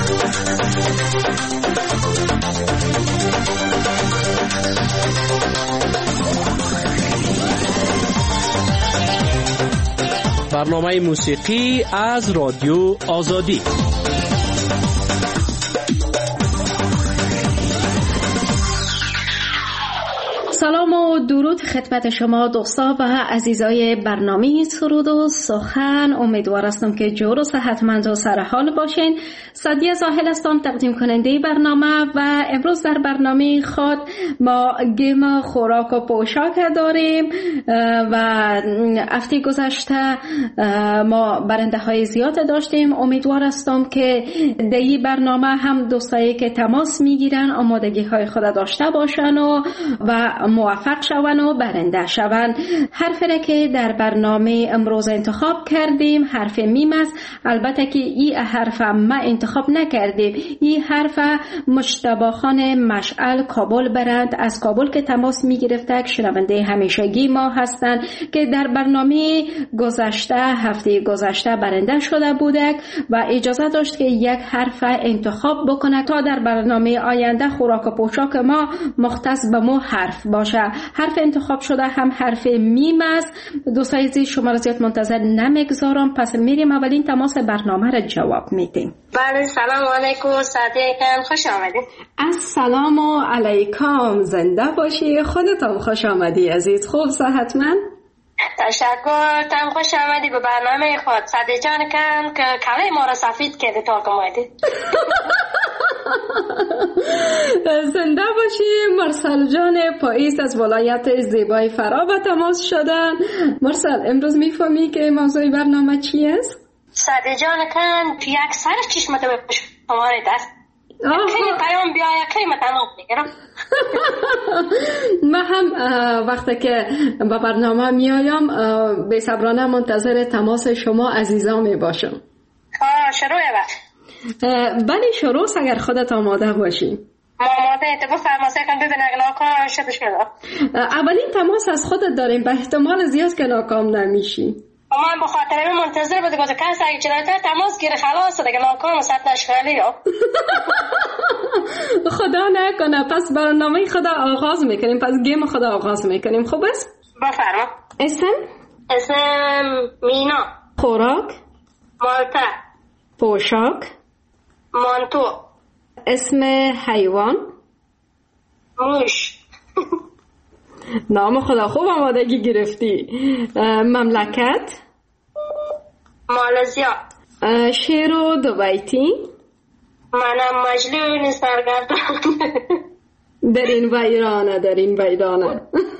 برنامه موسیقی از رادیو آزادی. سلام و درود خدمت شما دوستا و عزیزای برنامه سرود و سخن. امیدوار هستم که جور و صحتمند و سرحال باشین. سعدیه زاهل هستم، تقدیم کننده برنامه و امروز در برنامه خود ما گیم خوراک و پوشاک داریم و هفته گذشته ما برنده های زیاد داشتیم. امیدوار هستم که در این برنامه هم دوستایی که تماس میگیرن آمادگی های خود داشته باشن و موفق شون و برنده شون. حرفی که در برنامه امروز انتخاب کردیم حرف میم است. البته که این حرف ما انتخاب نکردیم. این حرف مجتبی خان مشعل کابل برند از کابل که تماس میگرفته، شنونده همیشگی ما هستند که در برنامه گذشته هفته گذشته برنده شده بودند و اجازه داشت که یک حرف انتخاب بکنه تا در برنامه آینده خوراک و پوشاک ما مختص به مو حرف باشه. حرف انتخاب شده هم حرف میم است. دوستای عزیز شما را زیاد منتظر نمیگذارم، پس میریم اولین تماس برنامه را جواب میدیم. بله، سلام علیکم صدیقم، خوش آمدید. السلام علیکم، زنده باشی. خودتم خوش آمدی عزیز، خوب صحتمند؟ تشکر، تم خوش آمدی به برنامه خود. صدیق جان کن که کله ما را سفید کرده تا کمایدی. زنده باشی. مرسل جان پاییز از ولایت زیبای فرا به تماس شدن. مرسل، امروز میفهمی که موضوع برنامه چی است؟ صدیق جان کن یک سر چشمت به شماره دست خیلی پیام بیایه خیلی تمام میگرم. من هم وقتی که با برنامه میایم به صبرانه منتظر تماس شما عزیزان می باشم. شروع وقت. بله شروع اگر خودت آماده باشی. آماده تو بفرماسه کن ببین اگه ناکام شده. اولین تماس از خودت داریم، به احتمال زیاد که ناکام نمیشی. من به خاطر این منتظر بوده که کسی اگه چرایتر تماس گیره خلاص دیگه ناکام سطح اشغالی ها. خدا نکنه. پس برنامه خدا آغاز میکنیم، پس گیم خدا آغاز میکنیم. خوب است؟ بفرما. اسم مینا. خوراک. مالته. پوشاک. مانتو. اسم حیوان. موش. نام خدا، خوب آمادگی گرفتی. مملکت. مالزیا. شعر و دو بیتی. منم مجنون سرگردان. در این ویرانه.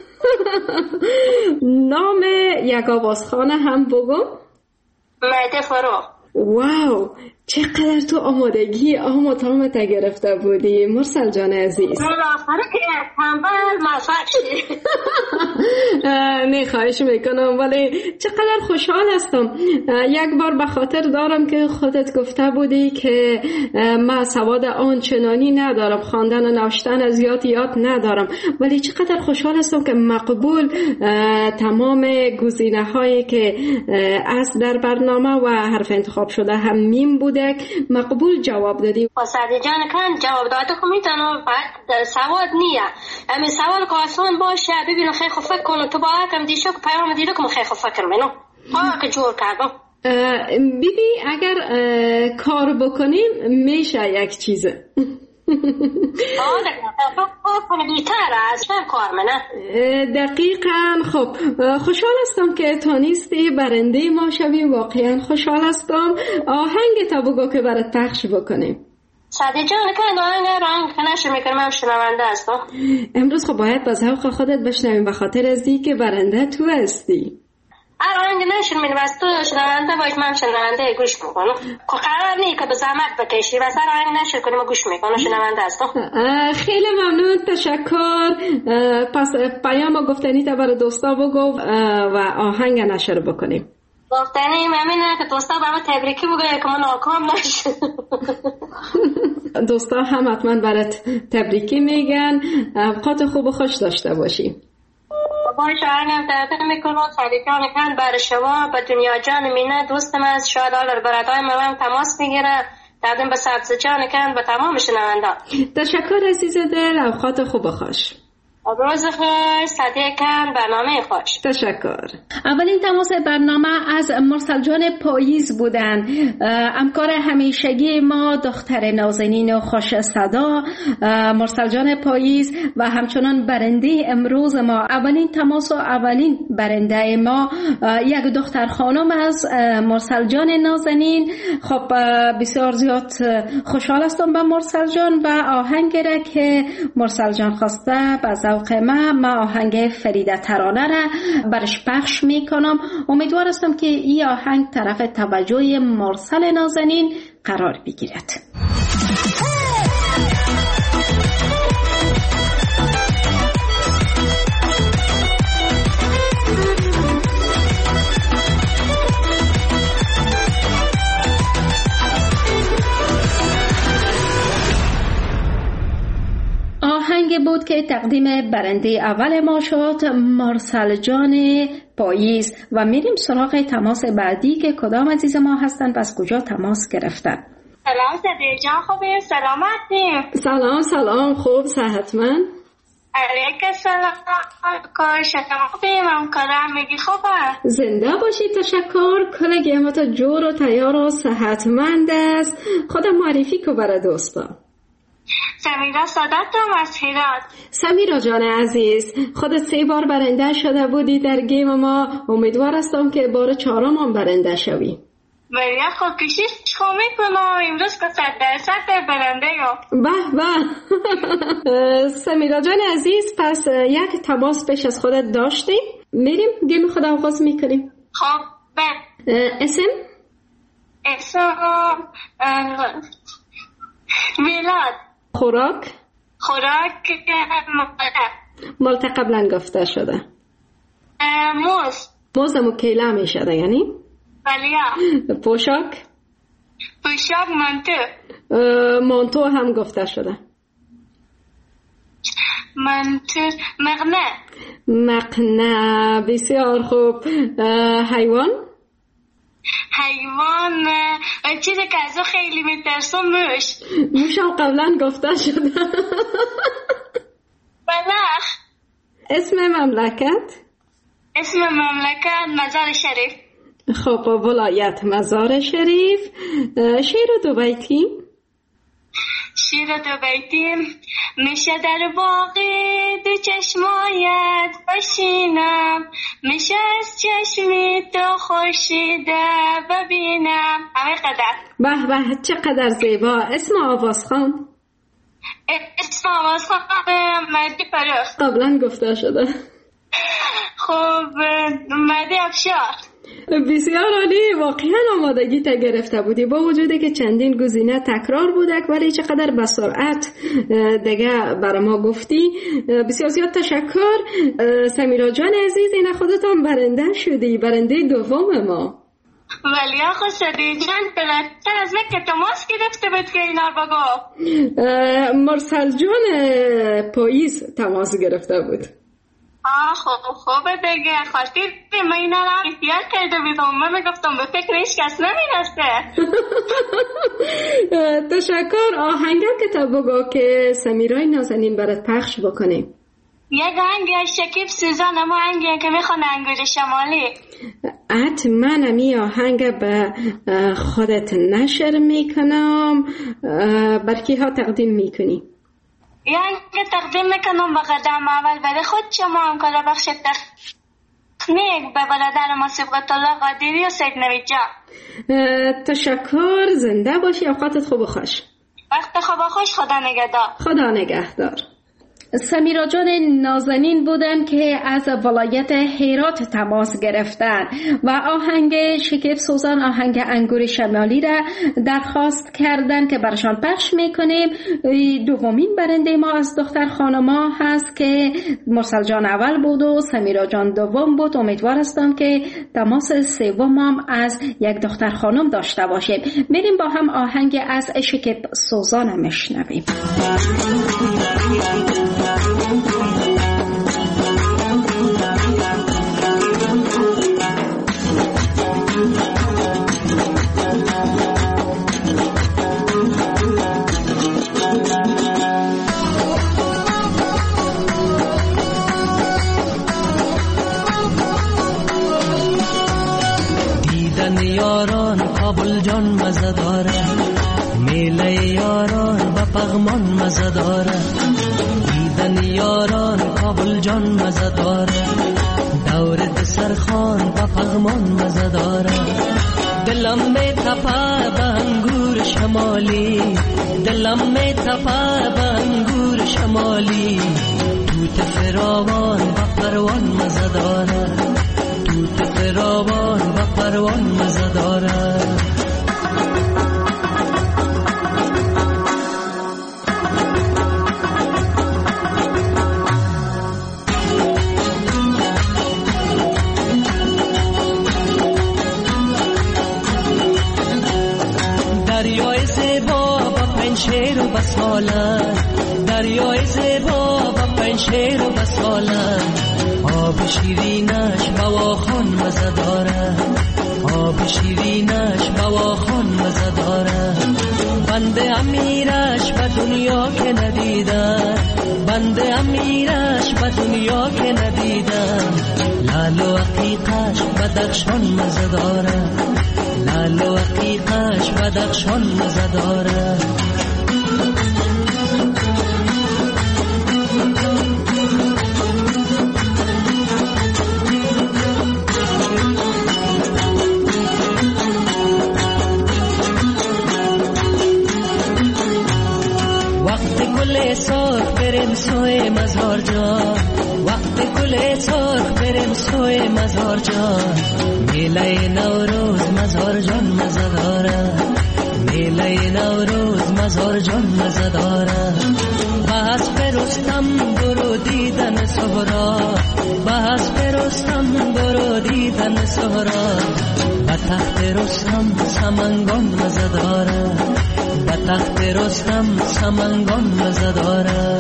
نام یک آوازخانه هم بگو. مهد فرو. واو، چقدر تو آمادگی آمت گرفته بودی مرسل جان عزیز. آخره که تنبل موفق شدی. نه خواهش میکنم، ولی چقدر خوشحال هستم. یک بار به خاطر دارم که خودت گفته بودی که من سواد آنچنانی ندارم، خواندن و نوشتن زیاد یاد ندارم، ولی چقدر خوشحال هستم که مقبول تمام گزینه هایی که از در برنامه و حرف انتخاب شده هم میم بوده مقبول جواب دادی. صدیق جان کن جواب داده که میتونم بعد سواد نیه امی سوال که آسان باشه ببینم خیلی خوب فکر کنم تو با اکم دیشو که پیام دیده که خیلی خوب فکر منم که جور کردم. بیبی اگر کار بکنیم میشه یک چیزه. دقیقاً. خب خوشحال هستم که تونستی برنده ما شوی. واقعا خوشحال هستم. آهنگ تا بگو که برات پخش بکنیم. صدیق جان که آهنگ نشر میکنم هم شنونده هستم. امروز خب باید با ذوق خودت بشنویم به خاطر از دی که برنده تو هستی. آهنگ نشر میکنم از تو شنونده باید من شنونده گوش میکنم. قرار نیست که به زحمت بکشی و سر آهنگ نشر کنیم و گوش میکنم شنونده هستم. خیلی ممنون، تشکر. پس پیام گفتنی تا برای دوستا بگو و آهنگ نشر بکنیم. گفتنی ممنونه که دوستا برای تبریکی بگوید که من ناکام نشد. دوستا هم حتما برات تبریکی میگن. اوقات خوب و خوش داشته باشی. باشه آهنگم تقدیم میکنم. صدیق جان کن برای شما به دنیا جان مینه دوستم از شاید آلر برادای من تماس میگیره. تقدیم به سبزجان کن به تمام شنوندان. تشکر عزیز دل، اوقات خوب خوش. روز خوش، صدیق کن، برنامه خوش. تشکر. اولین تماس برنامه از مرسل جان پاییز بودن، همکار همیشگی ما، دختر نازنین و خوش صدا مرسل جان پاییز و همچنان برنده امروز ما. اولین تماس و اولین برنده ما یک دختر خانم از مرسل جان نازنین. خب بسیار زیاد خوشحال هستم به مرسل جان و آهنگ را که مرسل جان خواسته به ذوق ما آهنگ فریده ترانه را برش پخش میکنم. امیدوار هستم که این آهنگ طرف توجه مرسل نازنین قرار بگیرد. آهنگ بود که تقدیم برنده اول ما شد، مرسل جان پاییز. و میریم سراغ تماس بعدی که کدام عزیز ما هستن و از کجا تماس گرفتن. سلام صدیق جان، خوبی؟ سلامتی؟ سلام خوب، صحتمند؟ علیک سلام، کار شما خوبی؟ من کارم میگی خوبه؟ زنده باشی، تشکر. کل گیمات جور و تیار و صحتمند است. خودم معرفی که برای دوستا. سمیرا صداتم از هرات. سمیرا جان عزیز، خودت 3 بار برنده شده بودی در گیم ما. امیدوار هستم که بار 4م هم برنده شوی. بریا خود کشیش خوب میکنم امروز که 100% برنده یو. به سمیرا جان عزیز، پس یک تماس پیش از خودت داشتی. میریم گیم خود آغاز میکنیم. خب اسم میلاد. خوراک مالت قبلا گفته شده. موز مکیله میشده یعنی؟ بله. پوشاک مانتو هم گفته شده. مقنعه بسیار خوب. حیوان چیزی که ازو خیلی میترسم موش هم قبلا گفته شده. بلخ. اسم مملکت مزار شریف. خب ولایت مزار شریف. شعر دو بیتی میشه در باقی دو چشمایت بشینم، میشه از چشمی تو خورشیده ببینم. همه قدر. به چقدر زیبا. اسم آوازخوان مهدی فرخ. قبلا گفته شده. خب مهدی افشار. بسیار عالی. واقعا آمادگی تا گرفته بودی با وجودی که چندین گزینه تکرار بودک، ولی چقدر به سرعت دیگه برای ما گفتی. بسیار زیاد تشکر. سمیرا جان عزیز، این خودت هم برنده شدی، برنده دوم ما. ولی آخو صدیق جان بلدتر از من که تماس گرفته بود که اینا بگو. مرسل جان پاییز تماس گرفته بود. خوبه دیگه. خاطر من اینا را احتیاط کرده بیدم. من میگفتم به فکر هیچ کس نمیرسته. تشکر. آهنگم که تا بگو که سمیرای نازنین برات پخش بکنیم. یک آهنگ شکیب سوزان، اما آهنگی که میخونه انگور شمالی. حتما امی آهنگ به خودت نشر میکنم. برکی ها تقدیم میکنی؟ یعنی تقدیم میکنم به قدم اول برای خود شما هم کلا بخش تکنیک به برادر ما صبغت الله قادری و سید نوید جان. تشکر. زنده باشی. اوقاتت خوب و خوش. وقت خوب و خوش. خدا نگهدار. خدا نگهدار. سمیرا جان نازنین بودن که از ولایت هرات تماس گرفتن و آهنگ شکیب سوزان، آهنگ انگور شمالی را درخواست کردن که برشان پخش میکنیم. دومین برنده ما از دختر خانما هست که مرسل جان اول بود و سمیرا جان دوم بود. امیدوار هستم که تماس سوم هم از یک دختر خانم داشته باشیم. میریم با هم آهنگ از شکیب سوزان میشنویم. پغمان مزه داره، دیدن یاران کابل جان مزه داره، دور دسترخوان با پغمان مزه داره. دلم می تپه به انگور شمالی، دلم می تپه به انگور شمالی، توت فراوان و پروان مزه داره، توت فراوان و پروان مزه داره. دریای زیبا با پنشیر و بسالن، دریای زیبا با پنشیر و بسالن، آب شیرینش بواخان مزه داره، آب شیرینش بواخان مزه داره. بنده امیرش به دنیا که ندیدن، بنده امیرش به دنیا که ندیدن، لال و عقیقش بدخشان مزه داره، لال و عقیقش بدخشان مزه داره. وقت گل سرخ بریم سوی مزار جان، وقت گل سرخ بریم سوی مزار جان، میله نوروز مزار جان مزه داره، میله نوروز مزار جان مزه داره. بس فرستم برو دیدن سهرا، بس فرستم برو دیدن سهرا، به تخت رستم سمنگان مزه داره، به تخت رستم سمنگان مزه داره.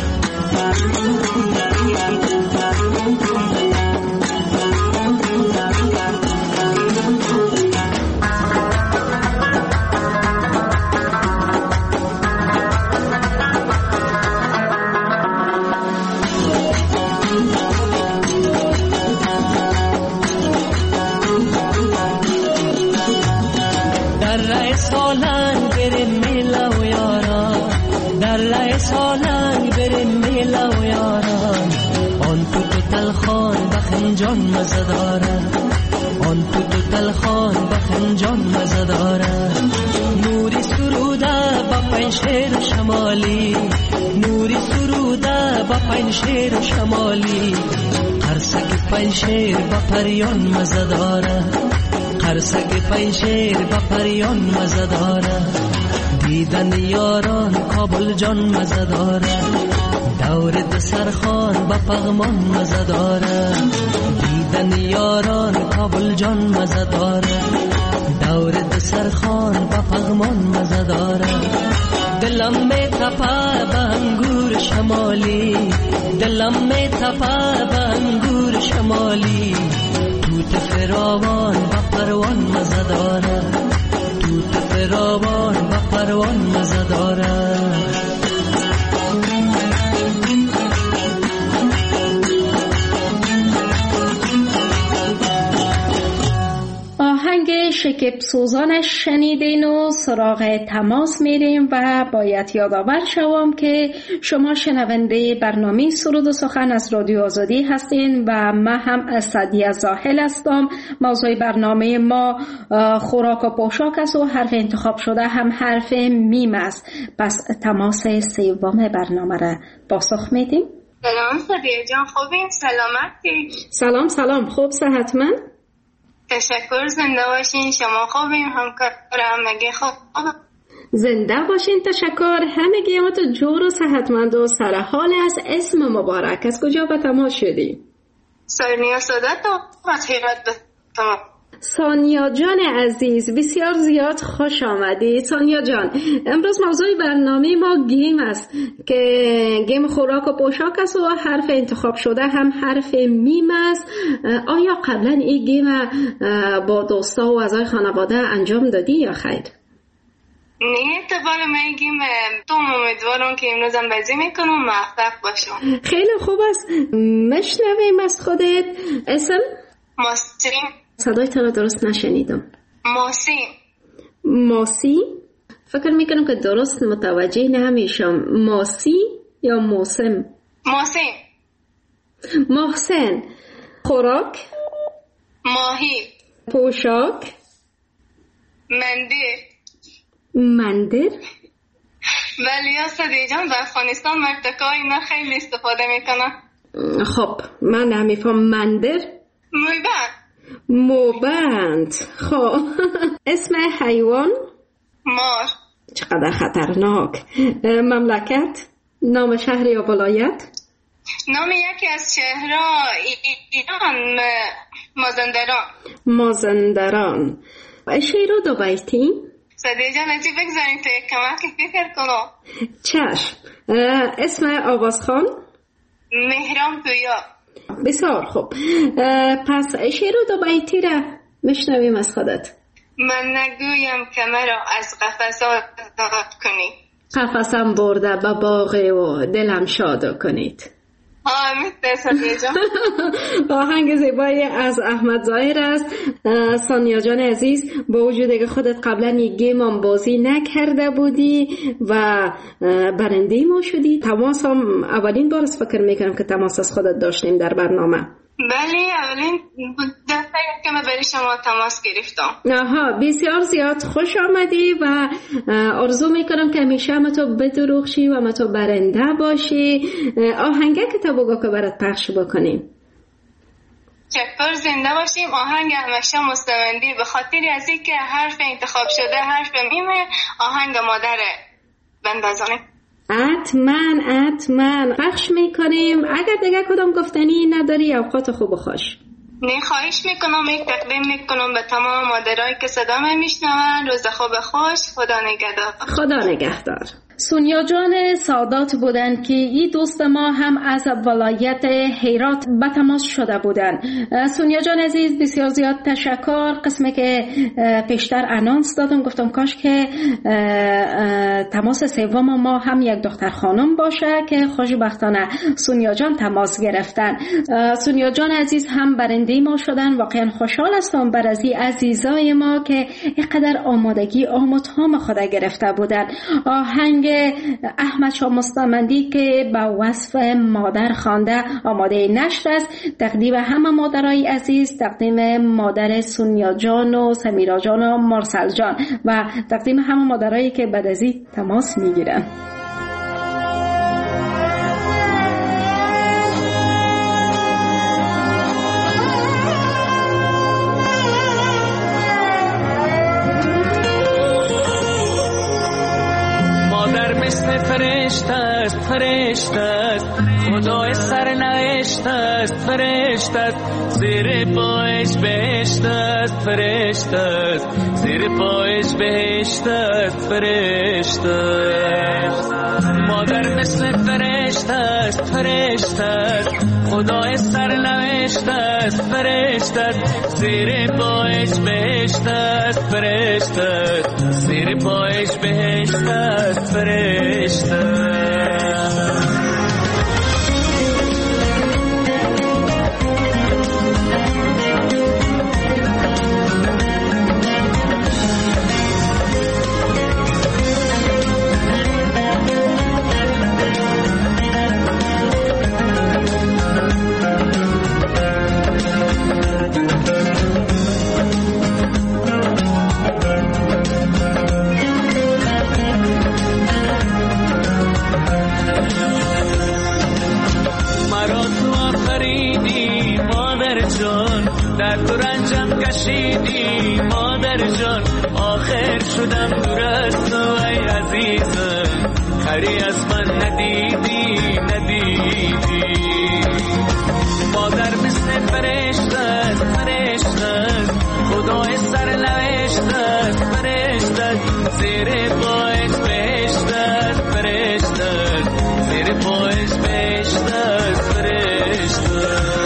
در سالنگ بریم میله و یاران، در سالنگ بریم میله و یاران، آن توت تلخان به خنجان مزه داره، آن توت تلخان به خنجان مزه داره. نوری سروده با پنشیر شمالی، نوری سروده با پنشیر شمالی، قرصک پنشیر با پریان مزه داره، قرصک پنشیر با پریان مزه داره. دیدن یاران کابل جان مزه داره، دور دسترخوان با پغمان مزه داره، دیدن یاران کابل جان مزه داره، دور دسترخوان با پغمان مزه داره. دلم می تپه به انگور شمالی، دلم می تپه به انگور شمالی، توت فراوان و پروان مزه داره، توت فراوان و پروان مزه داره. آهنگ شکیب سوزانش شنیدین و سراغ تماس میریم و باید یادآور شوم که شما شنونده برنامه سرود و سخن از رادیو آزادی هستین و من هم سعدیه زاهل هستم. موضوع برنامه ما خوراک و پوشاک است و حرف انتخاب شده هم حرف میم است. پس تماس سوم برنامه را پاسخ میدیم. سلام سعدیه جان، خوبین؟ سلامتی؟ سلام خوب صحتمند؟ تشکر، زنده باشین. شما خوبین؟ همکار همگی خوب؟ زنده باشین. تشکر. همگی ما تو جور و صحتمند و سرحال است. اسم مبارک از کجا به تماس شدی؟ سانیا سادات و خیرات به تماس. سانیا جان عزیز، بسیار زیاد خوش آمدید. سانیا جان، امروز موضوع برنامه ما گیم است که گیم خوراک و پوشاک است و حرف انتخاب شده هم حرف میم است. آیا قبلا این گیم با دوستا و اعضای خانواده انجام دادی یا خیر؟ نه، اتفاقا من گیم تو امیدوارم که امروز هم بازی میکنم و موفق باشم. خیلی خوب است. مشنویم از خودت. اسم؟ ماسیم. صدای تو رو درست نشنیدم. ماسی. فکر میکنم که درست متوجه نمیشم. ماسی یا موسم؟ محسن. خوراک؟ ماهی. پوشاک؟ مندر؟ ولی یا سدی جان در افغانستان مرتکای اینا خیلی استفاده میکنن. خب من نمیفهم. مندر؟ موبند. خب اسم حیوان؟ مار. چقدر خطرناک. مملکت؟ نام شهر یا ولایت؟ نام یکی از شهرها ایران مازندران. شعر و 2 بیتی؟ سدی جان ازی بگذاریم تا یک کمک فکر کنم. چشم. اسم آوازخان؟ مهران پویا. بسیار خوب. پس شعر و 2 بیتی را میشنویم از خودت. من نگویم که مرا از قفس آزاد کنی، قفسم برده به باغ و دلم شاد کنید. آهنگ زیبایی از احمد ظاهر است. سانیا جان عزیز، با وجودی که خودت قبلا یک گیم هم بازی نکرده بودی و برنده ما شدی، تماس هم اولین بار فکر میکنم که تماس از خودت داشتیم در برنامه. بله اولین دفعه که من برای شما تماس گرفتم. بسیار زیاد خوش آمدی و آرزو میکنم که همیشه ما تو بدروغشی و ما تو برنده باشی. آهنگه که تا بگو که برات پخش بکنیم. چکر زنده باشیم. آهنگ همیشه مستمندی به خاطر از اینکه حرف انتخاب شده حرف میمه آهنگ مادره بندازانه. حتما پخش میکنیم. اگر دیگه کدام گفتنی نداری اوقات خوب و خوش. نه خواهش میکنم. یک تقدیم میکنم به تمام مادرایی که صدا میشنون. روز خوب خوش. خدا نگهدار. سونیا جان سادات بودن که این دوست ما هم از ولایت هرات به تماس شده بودن. سونیا جان عزیز بسیار زیاد تشکر. قسمی که پیشتر انانس دادم گفتم کاش که تماس سوم ما هم یک دختر خانم باشه که خوشبختانه سونیا جان تماس گرفتن. سونیا جان عزیز هم برنده ما شدن. واقعا خوشحال هستم بر از عزیزای ما که اینقدر آمادگی آموزهام خود گرفته بودن. آهنگ احمد شاه مستمندی که با وصف مادر خوانده آماده نشر است. تقدیم همه مادرای عزیز، تقدیم مادر سونیا جان و سمیرا جان و مرسل جان و تقدیم همه مادرایی که بعد از این تماس میگیرن. فرشته است خدای سرنوشت است، فرشته است زیر پایش بهشت است، فرشته است زیر پایش بهشت است، فرشته است. مادر مثل فرشته است، فرشته است خدای سرنوشت است، فرشته است زیر پایش بهشت است، فرشته است زیر پایش بهشت است، فرشته است. در تو رنجم کشیدی مادر جان، آخر شدم دور از تو ای عزیزم، خری از من ندیدی مادر مثل فرشته است، فرشته است خدای سرنوشت است، فرشته است زیر پایش بهشت است، فرشته است زیر پایش بهشت است، فرشته است.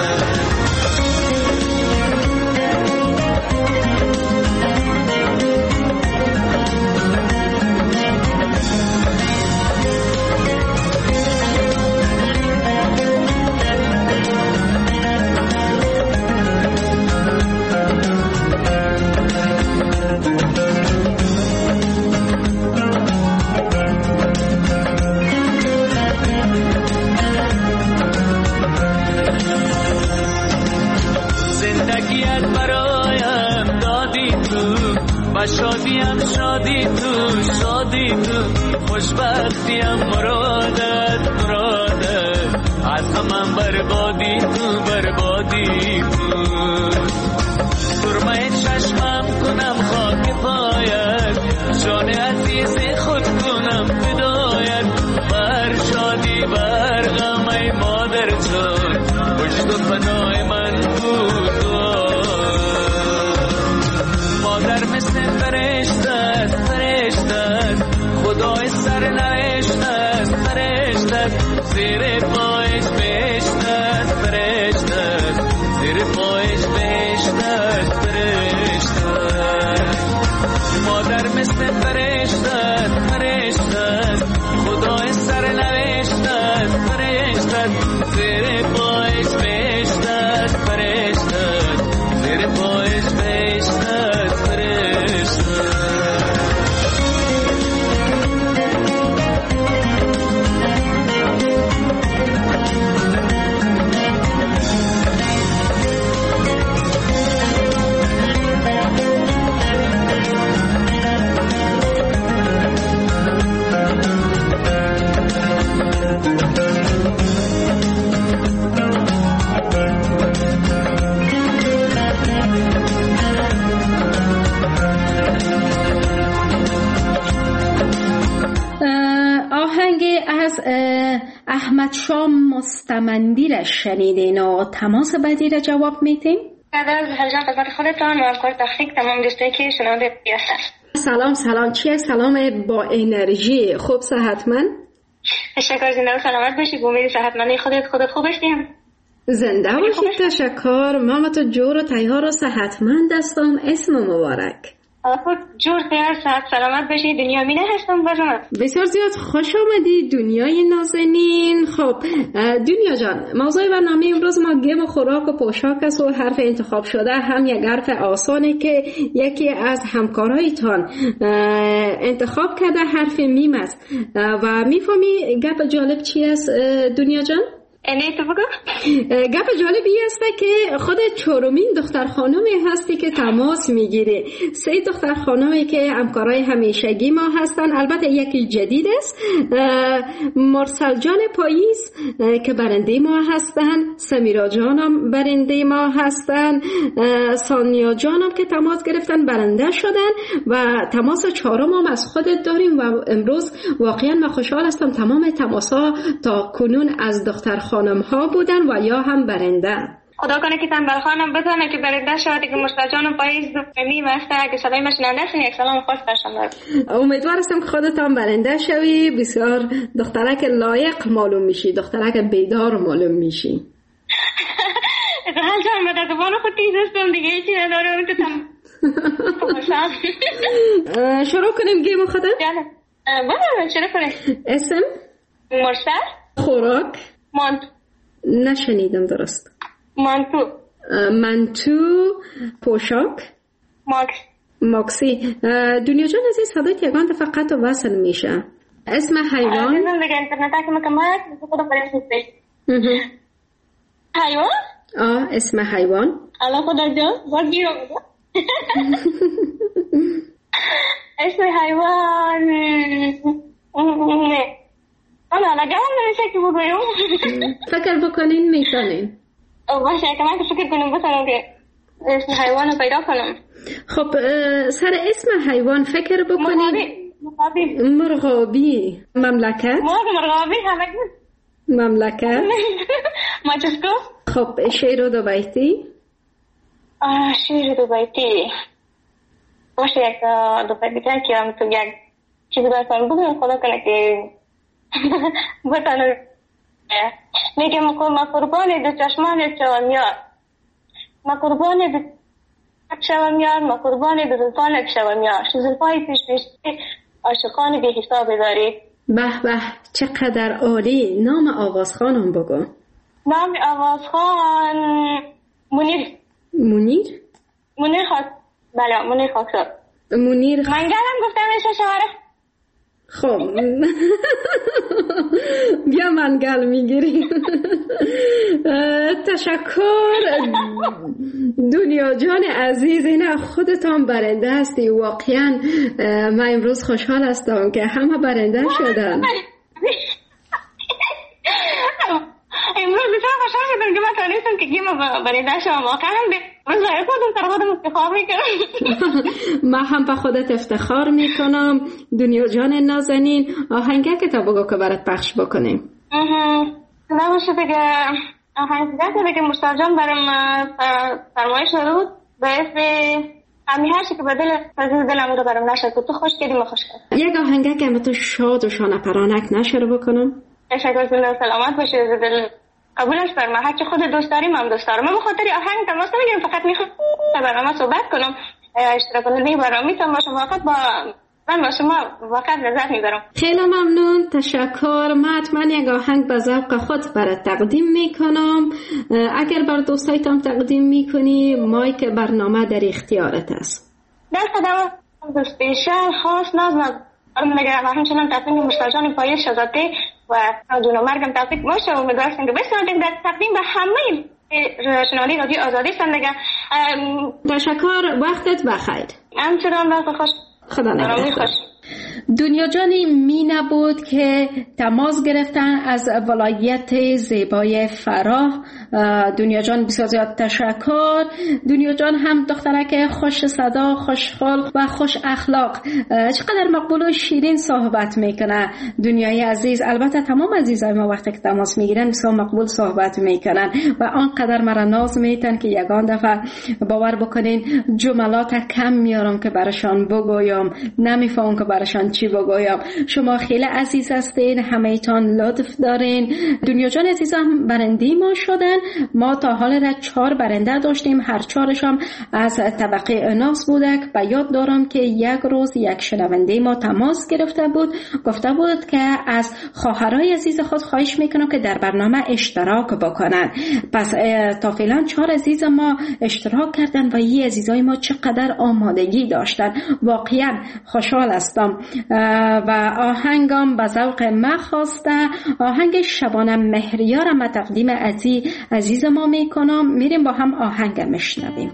خوشبختیم مرادت از همم بربادی تو سرمه چشمم کنم خاک پایت جان عزیز خود کنم فدایت بر شادی بر غم ای مادر جان وجد و فنای من بود مادر مثل فرشته است خدای سر نوشته است زیر پایش بهشت است فرشته زیر پایش بهشت است فرشته مادر مثل فرشته است خدای سر نوشته است فرشته زیر پایش بهشت است فرشته زیر پایش بهشت است فرشته احمد شاه مستمندی را شنیدین و تماس بعدی را جواب میتیم؟ بعد از هرجان خدمت خودتان و همکار تحقیق تمام دوستایی که شنونده هستن. سلام چیه؟ سلام با انرژی. خوب صحتمند؟ تشکر، زنده و سلامت باشی. با امید صحتمندی خودت خوب هستیم؟ زنده باشید. تشکر. مامتو جور و تیار و صحتمند هستم. اسم مبارک. خود جور تیار صحت سلامت باشی. دنیا مینه هستم بازمت. بسیار زیاد خوش آمدی دنیای نازنین. خب دنیا جان، موضوع برنامه امروز ما گیم و خوراک و پوشاک است و حرف انتخاب شده هم یک حرف آسانه که یکی از همکارایتان انتخاب کرده، حرف میم است و میفهمی گپ جالب چی است دنیا جان؟ تو بگو. گپ جالبی است که خود چهارمین دختر خانمی هستی که تماس میگیره. 3 دختر خانمی که همکارای همیشگی ما هستن، البته یکی جدید است، مرسل جان پاییز که برنده ما هستن، سمیرا جانم برنده ما هستن، سانیا جانم که تماس گرفتن برنده شدن و تماس 4 هم از خودت داریم و امروز واقعا من خوشحال هستم. تمام تماس‌ها تا کنون از دختر خانم ها بودن و یا هم برنده. خدا کنه که تنبل خانم بتونه که برنده شود که مرسل جان پاییز میم است که صدای مشننده است. یک سلام خاص برشان دارم. امیدوار هستم که خودت هم برنده شوی. بسیار دخترک لایق معلوم میشی، دخترک بیدار معلوم میشی. حال جان من در زبان خود تیز هستم دیگه هیچی ندارم. شروع کنیم گیم خودت؟ بله شروع کنیم. اسم؟ مرسل. خوراک؟ مانتو. نشنیدم درست. منتو. پوشاک؟ ماکسی. دنیا جان از این صدایت یگان دفعه قطع و وصل میشه. اسم حیوان؟ دیگه اینترنت که مکمل خدا فرست میشه. حیوان؟ اسم حیوان؟ الله خدا جان باید گیر آمده. اسم حیوان فکر بکنین میتونین. باشه که من فکر کنم بسنم که اسم حیوان رو پیدا کنم. خب سر اسم حیوان فکر بکنین. مرغابی. مملکت؟ مرغابی مملکت؟ ماجسکو. خب شیر دو بیتی؟ شیر دو بیتی باشه یک دو بیتی که هم تو یک چیزی برسان بگم خدا کنه که بتانم. میگه ما قربان دو چشمان شوم یار، ما قربان دو شوم یار، ما قربان دو زلفانت شوم یار. زلفای پیش عاشقان بی حساب داری. به به چقدر عالی. نام آوازخانم بگو. نام آوازخان منیر خاک. بله منیر خاکسار. منگلم گفتم میشه شماره. خب بیا منگل میگیریم. تشکر دنیا جان عزیز، این خودتان برنده هستی. واقعا من امروز خوشحال هستم که همه برنده شدن. امروز بسیار خوشحال شدم که من تانستم که گیم برنده شدم. واقعا امروز برای خودم سر خودم افتخار میکنم. من هم به خودت افتخار میکنم دنیا جان نازنین. آهنگه که تا بگو که برات پخش بکنیم. نباشه دیگه آهنگه که مشتاق جان برام فرمایش داده بود به اسم همین هر چی که به دلم رو برام نشد تو خوش کردی ما خوش کرد. یک آهنگه که تو شاد و شانه پرانک نشره بکنم. تشکر زنده سلامت باشی از دل قبولش فرما. هر چی خود دوست داری من دوست دارم. من بخاطر آهنگ تماس نمیگیرم، فقط میخوام برام صحبت کنم. اشتراک کننده برام میتونم باشم. فقط با من با شما واقعا لذت میبرم. خیلی ممنون، تشکر. من حتما یک آهنگ به ذوق خود برات تقدیم میکنم. اگر بر دوستایتان تقدیم میکنی مایک برنامه در اختیارت است. در قدم دوست بیشتر خاص نازم نگرم همچنان تصمیم مشتاجان پایش شزاده و جون و مرگم توفیق باشه و امیدوارم که بسنادیم در تقدیم به همه شنوندگان رادیو آزادی سندگه. تشکر، وقتت بخیر. همچنان وقت خوش. خدا نگهدار. دنیا جانی می نبود که تماس گرفتن از ولایت زیبای فراه. دنیا جان بسیار زیاد تشکر. دنیا جان هم دخترک خوش صدا، خوش خلق و خوش اخلاق، چقدر مقبول و شیرین صحبت میکنه. دنیای عزیز، البته تمام عزیزای ما وقتی که تماس میگیرن بسیار مقبول صحبت میکنن و آنقدر مرا ناز میتن که یگان دفعه باور بکنین جملات کم میارم که براشان بگویم، نمیفهم که براشان چی بگویم. شما خیلی عزیز هستین، همه ایتان لطف دارین. دنیا جان عزیزم برنده ما شدن. ما تا حال را 4 برنده داشتیم، هر 4 هم از طبقه اناس بوده. و یاد دارم که یک روز یک شنونده ما تماس گرفته بود، گفته بود که از خواهرای عزیز خود خواهش میکنم که در برنامه اشتراک بکنن. پس تا فعلا 4 عزیز ما اشتراک کردن و این عزیزای ما چقدر آمادگی داشتن. واقعا خوشحال هستم. و آهنگم به ذوق ما خواسته، آهنگ شبانه مهریار ما تقدیم عزیز ما میکنم. میریم با هم آهنگ مشنویم.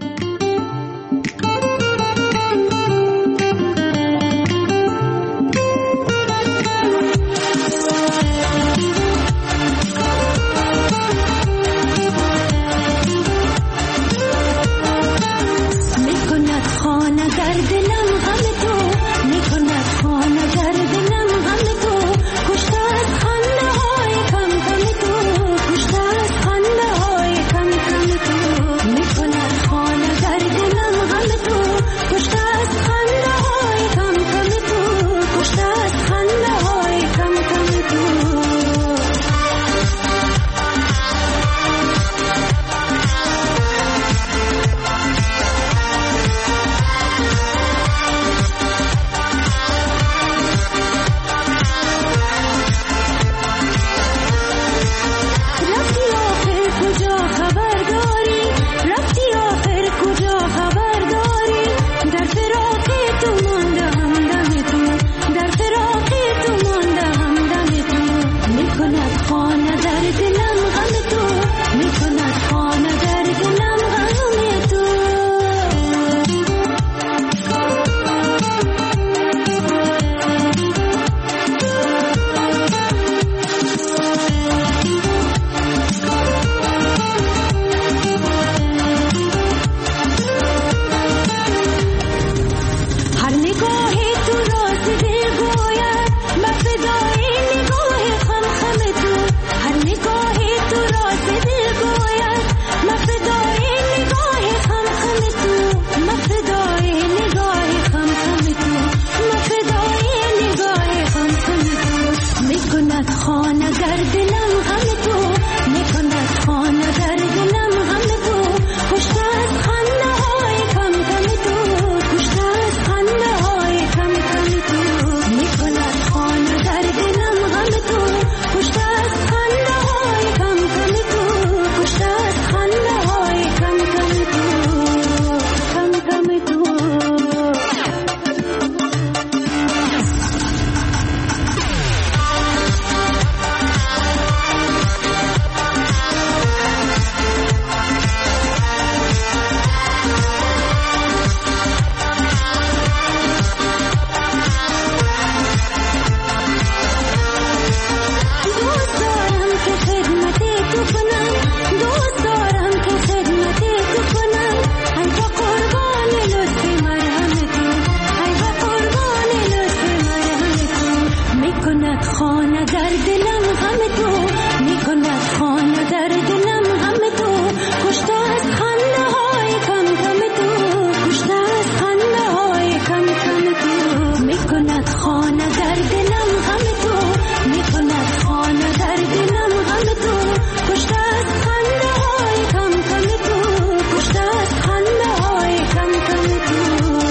خانه در دلم غم تو، میکند خانه در دلم غم تو، کشته از خنده های کم کم تو، کشته از خنده های کم کم تو، میکند خانه در دلم غم تو، میکند خانه در دلم غم تو، کشته از خنده های کم کم تو، کشته از خنده های کم کم تو.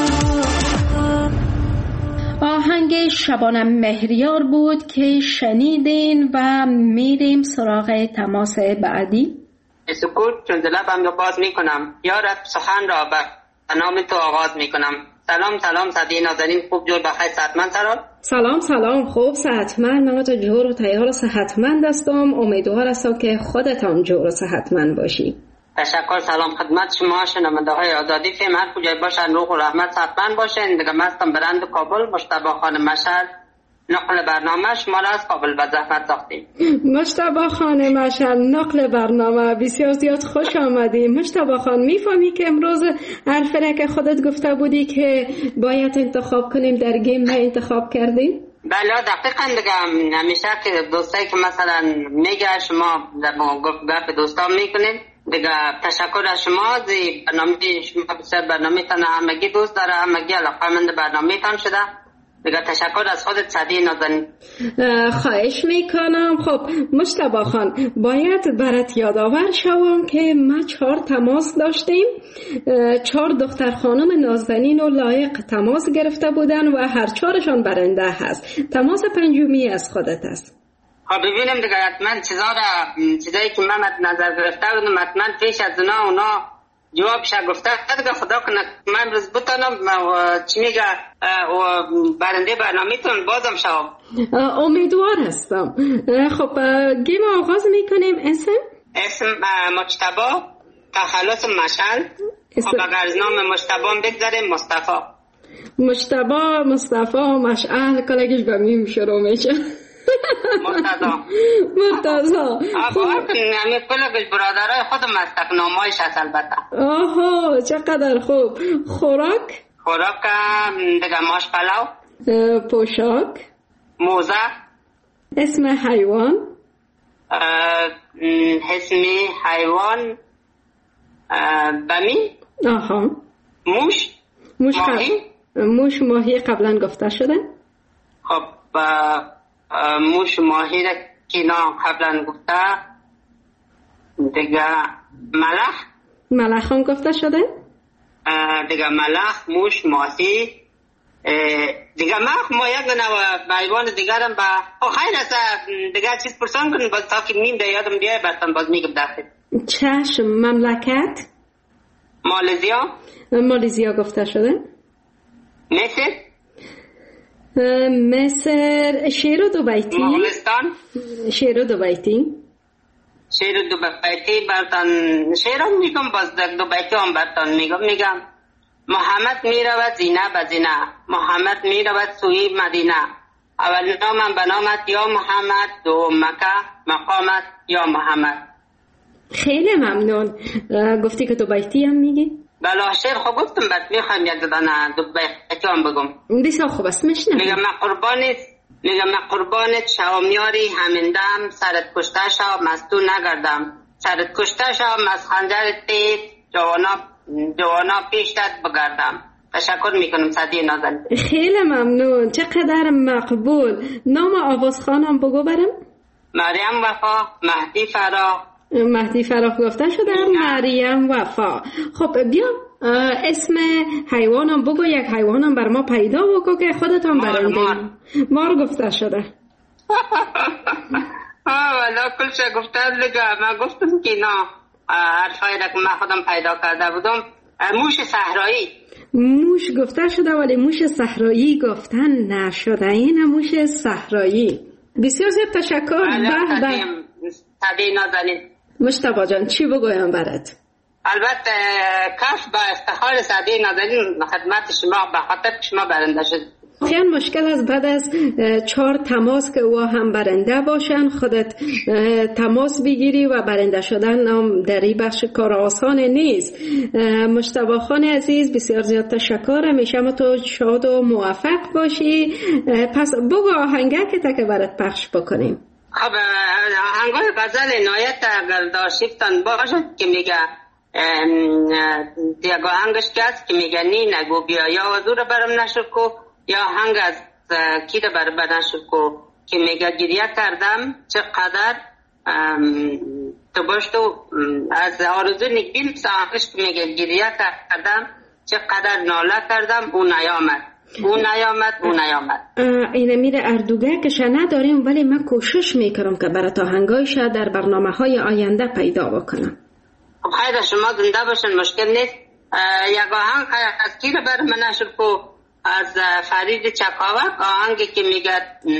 آهنگ شبانه مهریار بود که شنیدین و میریم سراغ تماس بعدی. سکوت چون لبم رو باز میکنم، یا رب سخن را به نام تو آغاز میکنم. سلام صدی نازنین، خوب جور بخیر صحتمند سرال. سلام خوب صحتمند، من تو جور و تیار و صحتمند هستم. امیدوار هستم که خودتان جور و صحتمند باشی. تشکر. سلام خدمت شما شنونده های آزادی فیلم، هر کجای باشن روح و رحمت صحتمند باشین. دیگه مستم برند کابل، مجتبی خان مشهد نقل برنامه شما را از کابل به زحمت ساختیم. مجتبی خان مشهد نقل برنامه، بسیار زیاد خوش آمدی. مجتبی خان میفهمی که امروز حرفی که خودت گفته بودی که باید انتخاب کنیم در گیم نه انتخاب کردیم؟ بله دقیقاً. دیگه همیشه که دوستایی که مثلا میگه شما گپ دوستان میکنیم، دیگه تشکر از شما. برنامه شما بسیار برنامه تان همگی دوست داره، همگی علاقه‌مند برنامه تان شده. دیگه تشکر از خودت صدی نازنین. خواهش میکنم. خب مجتبی خان، باید برات یادآور شوم که ما 4 تماس داشتیم، 4 دختر خانم نازنین و لایق تماس گرفته بودن و هر 4شان برنده هست. تماس پنجمی از خودت است. خب ببینیم دیگه حتما چیزایی که من نظر گرفته بودم حتما پیش از اونا جوابش گفته دیگه. خدا کنه من روز بتانم چی میگه برنده برنامه‌تون بازم شوم. امیدوار هستم. خب گیم آغاز میکنیم. اسم مجتبی، تخلص مشعل. خب اگر از نام مجتبی بگذاریم مصطفی مشعل کلگیش به میم شروع میشه. مرتضی. آقا همین کلگیش برادرای خودم هست، نامایش هست البته. آها چقدر خوب. خوراک دیگه ماش پلاو. پوشاک، موزه. اسم حیوان بمی. آها. موش ماهی قبلا گفته شده. خب موش ماهی را کینا قبلا گفته. دیگه ملخ هم گفته شده. دیگه ملخ، موش، ماهی. دیگه ما یک حیوان دیگرم با خیلی است. دیگه چیز پرسان کنیم باز تا که نیم در یادم بیای بعد باز میگم داخل. چشم. مملکت مالزیا گفته شده. مصر. شیر و دوبیتی. مغولستان. شیر و دوبیتی برتان شیرم میگم، باز دوبیتی هم برتان میگم. محمد میرود زینه به زینه، محمد میرود سوی مدینه. اول نامم به نامت یا محمد، دو مکه مقامت یا محمد. خیلی ممنون. گفتی که دوبیتی هم میگی؟ بله شعر خب گفتم بعد میخوایم یک دانه دوبیتی هم بگم. بسیار خوب است میشنم. میگم من قربانت شوم یاری، همین دم سرت کشته شوم از تو نگردم، سرت کشته شوم از خنجر تیز، جوانا پیشت بگردم. تشکر میکنم صدی نازنین. خیلی ممنون. چقدر مقبول. نام آواز خانم بگو برم. مریم وفا، مهدی فراخ گفته شده. مریم وفا. خب بیا اسم حیوانم بگو، یک حیوانم بر ما پیدا بگو که خودتان برنده. مار گفته شده. والا کلش گفتن لگه. من گفتم که نه حرفایی را که من خودم پیدا کرده بودم. موش گفته شده ولی موش صحرایی گفتن نشده. این موش صحرایی. بسیار زیاد تشکر. صدی نازنین. مجتبی جان چی بگویم برات؟ البته کف با افتخار صدی نازنین خدمت شما به خاطر شما برنده شد. خیلی مشکل است بعد از 4 تماس که او هم برنده باشن خودت تماس بگیری و برنده شدن هم در این بخش کار آسان نیست. مجتبی خان عزیز بسیار زیاد تشکر، همیشه تو شاد و موفق باشی. پس بگو آهنگه که برات پخش بکنیم. خب آهنگای غزل عنایت اگر داشتن باشد که میگه یک آهنگش که هست که میگه نی نگو بیا یا وزور برم نشکو، یا آهنگ از کی رو برم نشکو که میگه گریه کردم چقدر تو باش تو از آرزو نگبیل آهنگش که میگه گریه کردم چقدر ناله کردم اون نیامد. اینه میره اردوگه که نداریم ولی من کوشش میکنم که برات آهنگایش در برنامه های آینده پیدا بکنم. خب خیلی شما زنده باشن، مشکل نیست. یک آهنگ از کی رو برای من نشد که از فرید چکاوک، آهنگی که میگه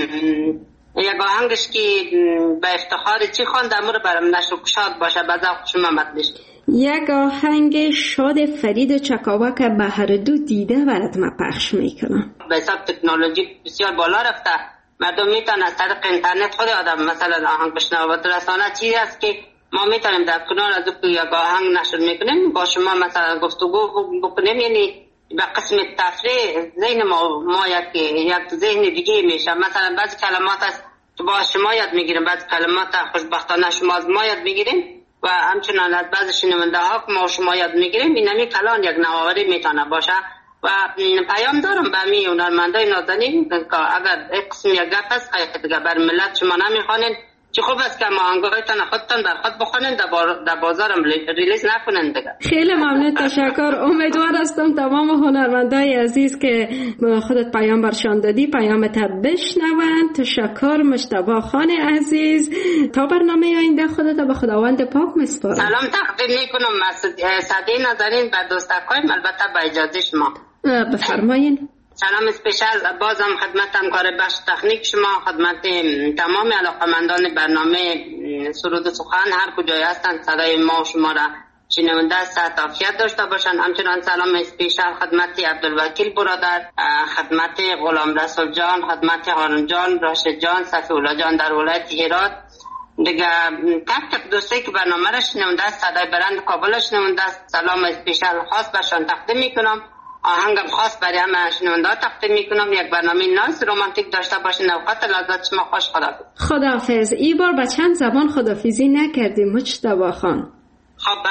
یک آهنگش که به افتخار چی خواندم رو برای من نشد شاد باشه بذار شما مطلش. یک آهنگ شاد فرید چکاوک به هر دو دیده برات من پخش میکنم. به حساب تکنولوژی بسیار بالا رفته، مردم میتونن از طریق اینترنت خود آدم مثلا آهنگ بشنوه و رسانه چیزی است که ما میتونیم در کنار از یک آهنگ نشر میکنیم با شما مثلا گفتگو بکنیم، یعنی به قسم تفریح ذهن ما یک ذهن دیگه میشه. مثلا بعضی کلمات است که با شما یاد میگیریم، بعضی کلمات خوشبختانه شما از ما یاد میگیریم و همچنان از بعض شنونده ها که ما شما یاد میگیریم. اینمی کلان یک نوآوری میتونه باشه و پیام دارم به می هنرمندای نازنین که اگر قسم یک گپ است که بر ملت شما نمیخوانین چه خوب است که آهنگایتان خودتان بر خود بخونین، در بازارم ریلیز نکنین دیگه. خیلی ممنون، تشکر. امیدوار هستم تمام هنرمندای عزیز که خودت پیام برشان دادی پیامت بشنون. تشکر مجتبی خان عزیز. تا برنامه آینده خودت به خداوند پاک میسپارم. سلام تقدیم میکنم صدی نازنین به دوستاکایم، البته با اجازه شما. بفرمایین. سلام اسپیشال بازم خدمت همکار بخش تکنیک شما، خدمت تمام علاقمندان برنامه سرود و سخن هر کجای هستند صدای ما و شما را شنونده صحت عافیت داشته باشند. همچنان سلام اسپیشال خدمت عبدالوکیل برادر، خدمت غلام رسول جان، خدمت هارون جان، راشد جان، صفی الله جان در ولایت هرات دیگه، تک دوستی که برنامه را شنونده صدای برند کابل شنونده سلام اسپیشال خاص برشان تقدیم میکنم. آهنگم خاص برای همه شنونده تقدیم میکنم. یک برنامه نایس رومانتیک داشته باشین. اوقات لذت شما خوش. خداحافظ. این بار به چند زبان خداحافظی نکردیم مجتبی خان؟ خب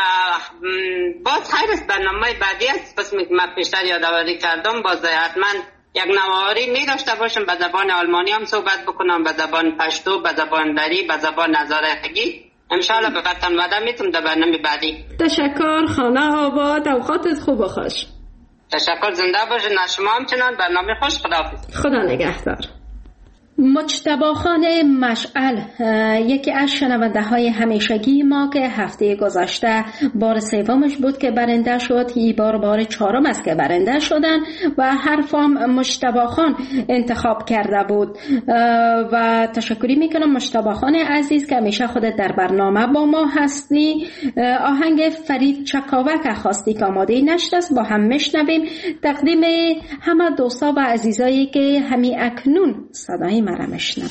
باز خیر است، برنامه بعدی است. پس من پیشتر یادآوری کردم باز حتما یک نواری می داشته باشم، به زبان آلمانی هم صحبت بکنم، به زبان پشتو، به زبان دری، به زبان هزارگی. انشاءالله به وطن وعده میتونم در برنامه بعدی. تشکر. خانه آباد. اوقاتت خوب و خوش. تشکر. زنده باشین. شما همچنان. برنامه خوش. خداحافظ. خدا نگهدار. مجتبی خان مشعل یکی از شنونده های همیشگی ما که هفته گذشته بار سومش بود که برنده شد، این بار 4م است که برنده شدن و حرفام مجتبی خان انتخاب کرده بود و تشکری میکنم مجتبی خان عزیز که همیشه خودت در برنامه با ما هستی. آهنگ فرید چکاوک خواستی که آماده نشده است، با هم میشنویم. تقدیم همه دوستا و عزیزایی که همی اکنون صدای مرا میشنوند.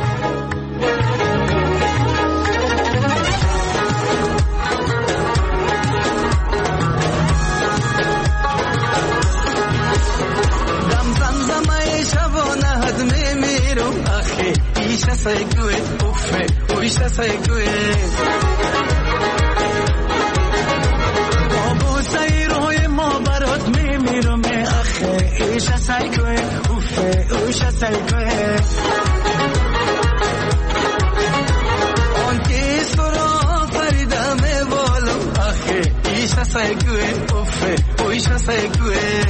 بابو سیروی ما برات میمیرم اخه ایش سایکوه اوفه اوش سایکوه آن که سرا فریدم بالم اخه ایش سایکوه اوفه اوش سایکوه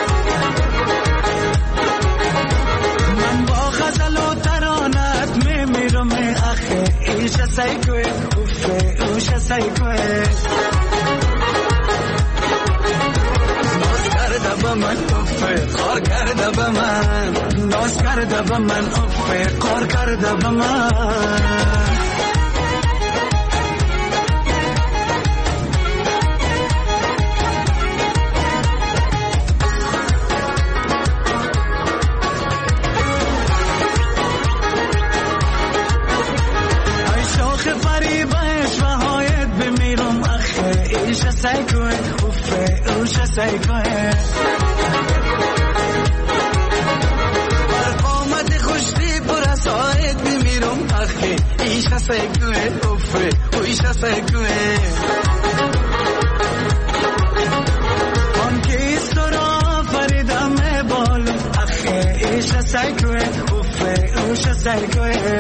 من با غزل و ترانت میمیرم اخه ایش سایکوه اوفه اوش سایکوه با من افه خار کرده با من ناز کرده با من افه خار کرده با من سایکوه اوفه اوش سایکوه قامت خوشتی پر ساعت بمیرم آخه ایش سایکوه اوفه اوش سایکوه آن که استرا فریدم بالو آخه ایش سایکوه اوفه اوش سایکوه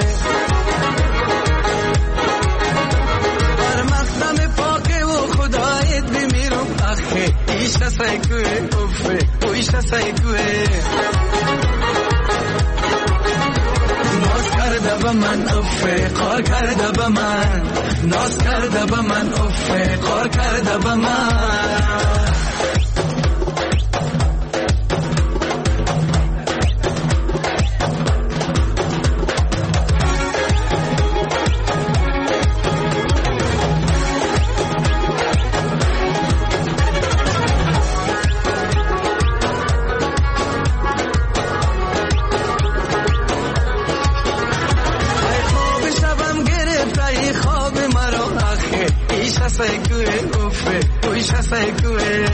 ایشتا سایکوه اوفه اویشتا سایکوه ناز کرده با من اوفه قار کرده با من ناز کرده با من اوفه قار کرده با من سایکوه اوفه اویشا سایکوه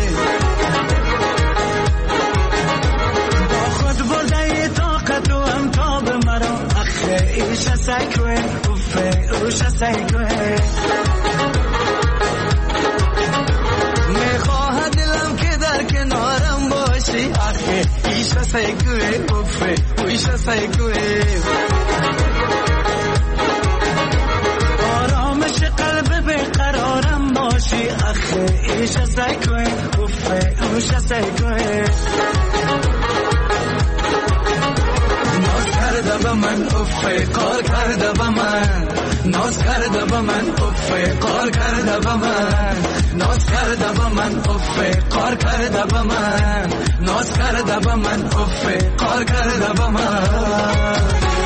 با خود برده طاقت و امتاب مرا اخه ایشا سایکوه اوفه اوشا سایکوه میخواه دلم که در کنارم باشی اخه ایشا سایکوه اوفه اویشا سایکوه آرامش قلب بقرارم باشی اخه ایشا سایکوه اوفه اوشا سایکوه ناز کرده با من اوفه قار کرده با من ناز کرده با من اوفه قار کرده با من ناز کرده با من اوفه قار کرده با من ناز کرده با من اوفه قار کرده با من.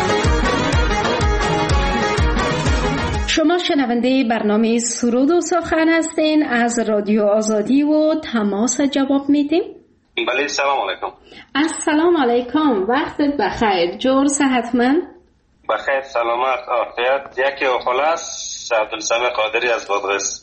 شما شنونده برنامه سرود و سخن هستین از رادیو آزادی و تماس جواب میدیم. بله سلام علیکم. السلام علیکم، وقتت بخیر، جور صحتمند؟ بخیر سلامت عافیت. یکی خلاص عبدالسمی قادری از بادغیس.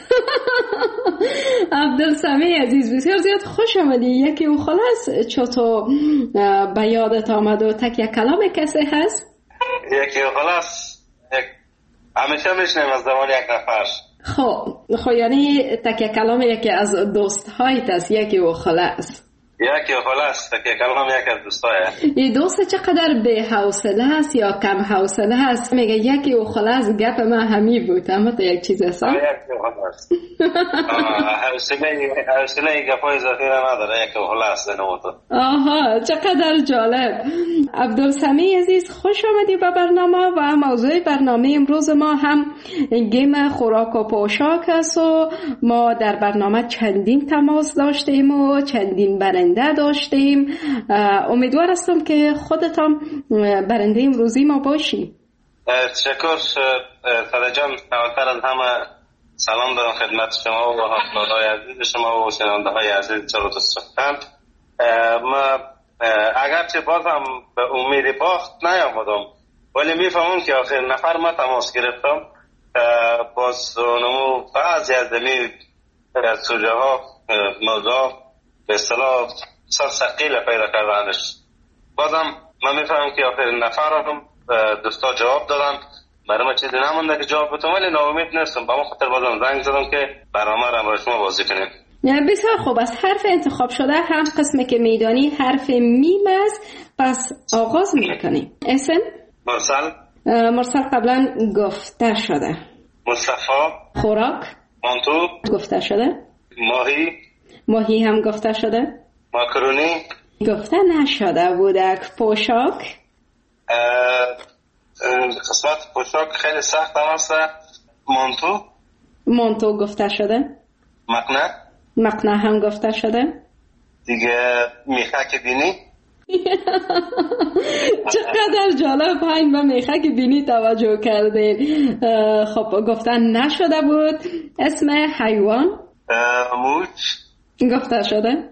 عبدالسمی عزیز بسیار زیاد خوش آمدی. یکی خلاص چطور به یادت آمد و تکیه کلام کسی هست؟ یکی خلاص همیشه میشنیم از زبان یک نفر. خب یعنی تکیه کلام یکی از دوست هایت است. یکی خلاص تکیه کلام یکی از دوستایه. این دوست چقدر به حوصله است یا کم حوصله است؟ میگه یکی خلاص گپ من همی بود، اما تو یک چیز هست. یکی خلاص حوصله گپای اضافی نداره. یکی خلاص نموتو. آها چقدر جالب. عبدالسمی عزیز خوش آمدی به برنامه و موضوع برنامه امروز ما هم گیم خوراک و پوشاک است و ما در برنامه چندین تماس داشتیم و چندین برنده داشتیم. امیدوار هستم که خودتان برنده امروزی ما باشی. تشکر ساده جان. اولتر از همه سلام دارم خدمت شما و همراهان عزیز شما و شنونده های عزیز سرود و سخن. ما اگرچه بازم به امید باخت نیامدم، ولی میفهمم که آخر نفر ما تماس گرفتم باز نمو بعضی از دلیل سوژه ها موضوع به اصطلاح سقیل پیدا کردنش. بازم من میفهمم که آخر نفر دوستا جواب دادن، برای ما چیزی نمونده که جواب بتونم، ولی ناامید نیستم. با ما خاطر بازم زنگ زدم که برنامه را برای شما بازی کنیم. بسیار خوب. از حرف انتخاب شده هم قسمی که میدانی حرف میم است، پس آغاز میکنیم. اسم؟ مرسل قبلا گفته شده. مصطفی. خوراک؟ مانتو. گفته شده. ماهی هم گفته شده. ماکرونی گفته نشده بودک. پوشاک؟ قسمت پوشاک خیلی سخت هم هست. مانتو گفته شده. مقنعه هم گفته شده. دیگه میخک بینی. چقدر جالب، پایین به میخک بینی توجه کردین. خب گفتن نشده بود. اسم حیوان؟ موش گفته شده.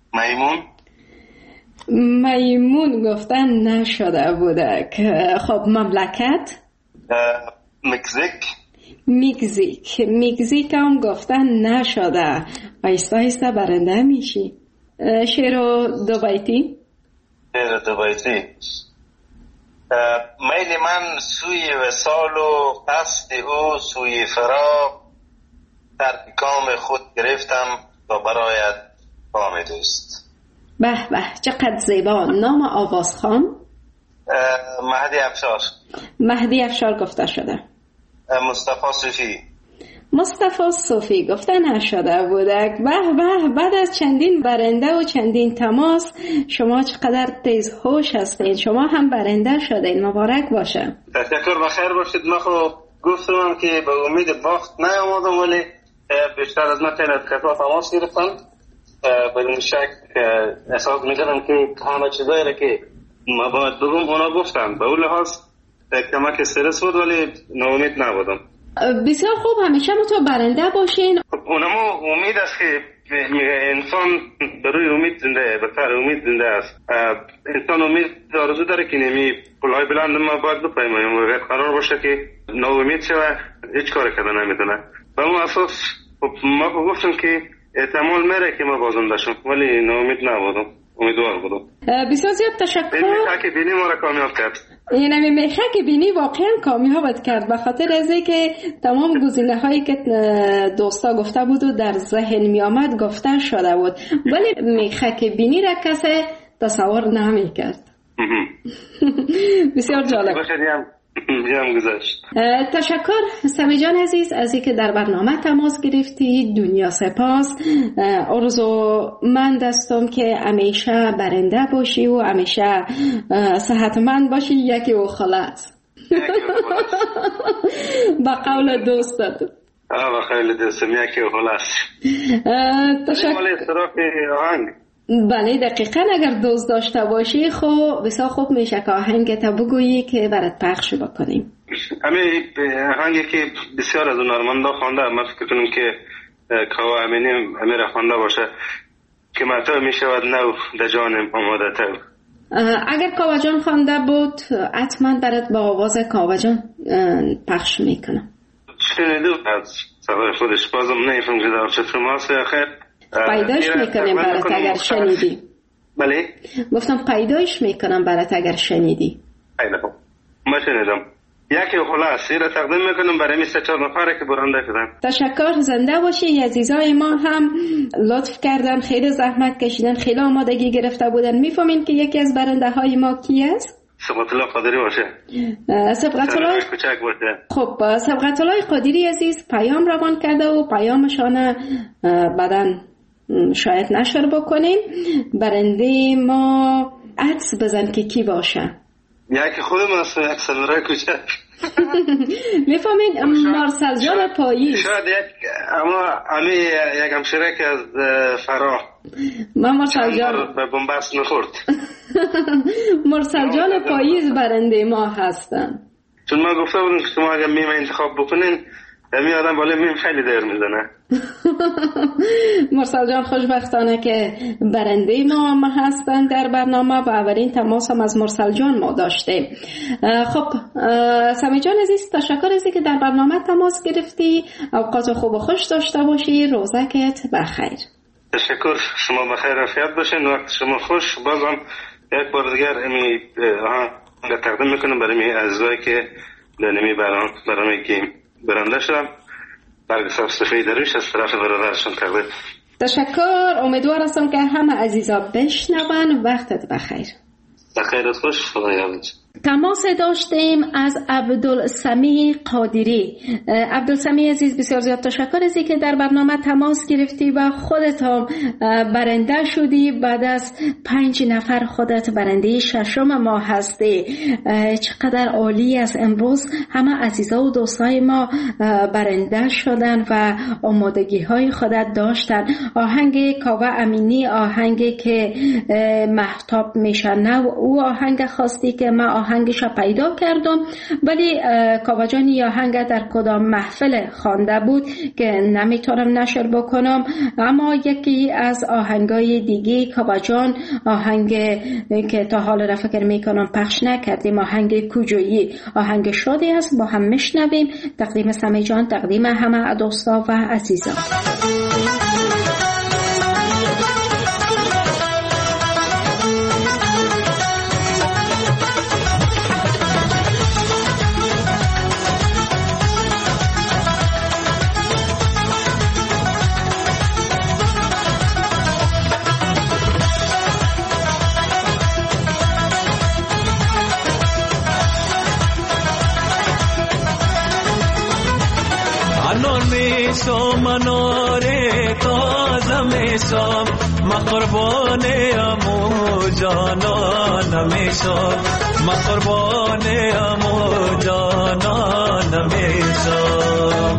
میمون گفتن نشده بوده. خب مملکت؟ میگزیک هم گفتن نشده، آیسته آیسته برنده میشی. شعر دو بیتی. میل من سوی وصال و قصد او سوی فراق، در کام خود گرفتم تا برایت کام دوست. به به چقدر زیبا. نام آوازخوان؟ مهدی افشار گفته شده. مصطفی صوفی گفته نشده بودک. به به، بعد از چندین برنده و چندین تماس شما چقدر تیز هوش هستین، شما هم برنده شدین، مبارک باشه. تشکر، بخیر باشید. من خب گفتم که به امید باخت نیامدم، ولی بیشتر از من خیلی از کسا تماس گرفتم. بدون شک احساس میکنم که همه چیزایی را که ما باید بگم اونا گفتم. به اون لحاظ کمک استرس بود، ولی ناامید نبودم. بسیار خوب، همیشه تو برنده باشین. اونمو امید است که انسان بروی امید زنده، به سر امید زنده است. انسان امید آرزو داره که نمی پلهای بلند ما باید بپیماییم و قرار باشه که ناامید شوه هیچ کار کردن نمیتونه. به اون اساس ما گفتم که احتمال میره که ما بازنده شم، ولی ناامید نبودم، امیدوار بودم. بسیار زیاد تشکر. این میخه که بینی ما را کامیاب کرد. این همی میخه که بینی واقعا کامیابت کرد، به خاطر از که تمام گزینه هایی که دوستا گفته بود و در ذهن می آمد گفته شده بود، ولی میخه که بینی را کسی تصور نمی کرد. بسیار جالب. تشکر سمی جان عزیز از اینکه در برنامه تماس گرفتی. دنیا سپاس. آرزومند هستم که همیشه برنده باشی و همیشه صحتمند باشی. یکی و خلاص. با قول دوستت. با قول دوستم یکی و خلاص. تشکر. بله دقیقا، اگر دوست داشته باشی خب بسیار خوب میشه که آهنگت بگویی که برات پخش بکنیم. همین آهنگی که بسیار از هنرمندا خوانده، من فکر کنم که کاوه امینی امیر خوانده باشه که متو میشود نو در جانم آماده تو. اگر کاوه جان خوانده بود حتما برات با آواز کاوه جان پخش میکنم. شنیدم از صدای خودش، بازم نمیفهم که در چطور ماسه آخر پیدایش میکنم برات اگر شنیدی. بله گفتم پیدایش میکنم برات اگر شنیدی. خیلی خوب، ما شنیدم. یکی خلاصی را تقدیم میکنم برای می 3-4 نفره که برنده شدن. تشکر، زنده باشی. عزیزای ما هم لطف کردن، خیلی زحمت کشیدن، خیلی آمادگی گرفته بودن. میفهمین که یکی از برنده های ما کی است؟ سبقت الله قادری باشه. سبقت الله کوچک باشه. خب سبقت الله قادری عزیز پیام روان کرده و پیامشان بعدن شاید نشر بکنیم. برنده ما عدس بزن که کی باشه. یکی خودم است، یک سلوره کوچک. میفهمین مارسل جان پاییز. شاید امی یک همشیره که از فرا. من مارسل جان به بنبست نخورد. مارسل جان پاییز برنده ما هستن. چون ما گفته بودم که شما اگر میم انتخاب بکنین می آدم بالا میم خیلی دیر میزنه. مرسل جان خوشبختانه که برنده ما هستن در برنامه و اولین تماس هم از مرسل جان ما داشته. خب سمی جان عزیز تشکر از که در برنامه تماس گرفتی. اوقات خوب و خوش داشته باشی. روزکت بخیر. تشکر، شما بخیر عافیت باشین. وقت شما خوش. بازم یک بار دیگر امی تقدیم میکنم برای اعضایی که در نمی برنامه که برنده شدم. برگ صفحه درویش از طرف برادرشون تقدیم. تشکر. امیدوار هستم که همه عزیزا بشنون. وقتت بخیر. بخیرت خوش. خدا یارت. تماس داشتیم از عبدالسمیع قادری. عبدالسمیع عزیز بسیار زیاد تشکر از که در برنامه تماس گرفتی و خودت هم برنده شدی. بعد از 5 نفر خودت برنده 6م ما هستی. چقدر عالی است. امروز همه عزیزا و دوستای ما برنده شدن و آمادگی های خودت داشتن. آهنگ کاوه امینی، آهنگی که مهتاب میشنه، او آهنگ خواستی که ما آهنگش پیدا کردم، ولی کاوه جان این آهنگ در کدام محفل خوانده بود که نمیتونم نشر بکنم. اما یکی از آهنگای دیگه کاوه جان، آهنگ که تا حال را فکر میکنم پخش نکردیم، آهنگ کجایی، آهنگ شادی است، با هم میشنویم. تقدیم سمی جان، تقدیم همه دوستا و عزیزان. مناره تازه میشم، ما قربان امو جانان میشم، ما قربان امو جانان میشم.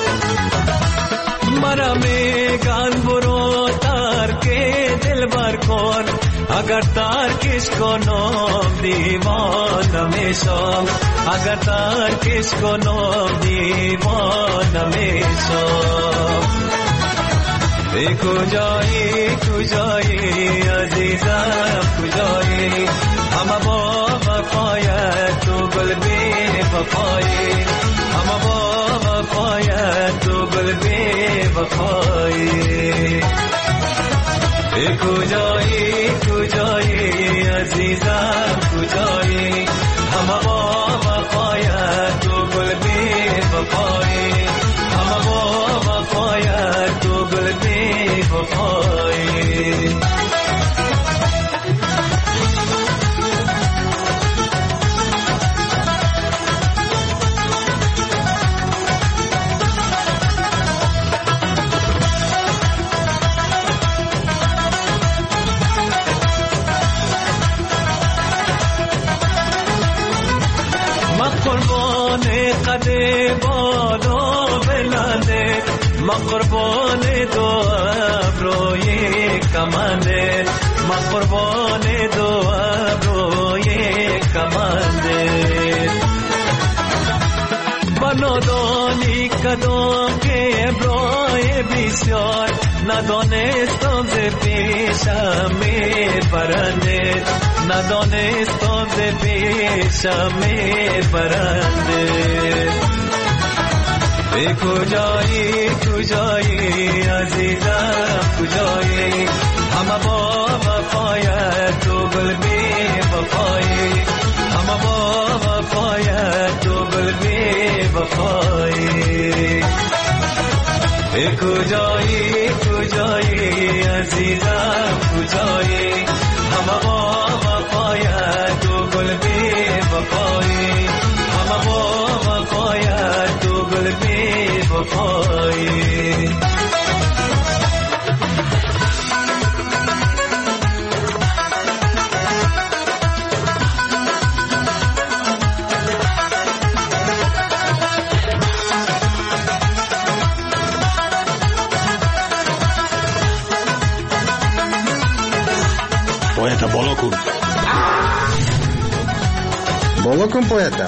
مرا میگن برو ترک دل بر کن، اگر ترکش کنم دیوانه میشم، اگر ترکش کنم دیوانه میشم. کجایی کجایی عزیزم کجایی، همه با وفایت تو گل بی وفایی، همه با وفایت تو گل بی وفایی. کجایی کجایی عزیزم کجایی، همه با وفایت تو گل بی وفایی، همه با وفایت تو گل بی وفایی. قد بالا بلنده، ما قربان دو ابروی کمنده، ما قربان دو ابروی کمنده. بنادانی کدام که ابروی بسیار، ندانستم ز پیشم می برنده، ندانستم ز پیشم می برنده. کجایی کجایی عزیزم کجایی، همه با وفایت تو گل بی وفایی، همه با وفایت تو گل بی وفایی. کجایی کجایی عزیزم کجایی، همه با وفایت تو گل بی وفایی، همه با وفایت تو گل بی وفایی. Poeta, بالا کن. بالا کن poeta.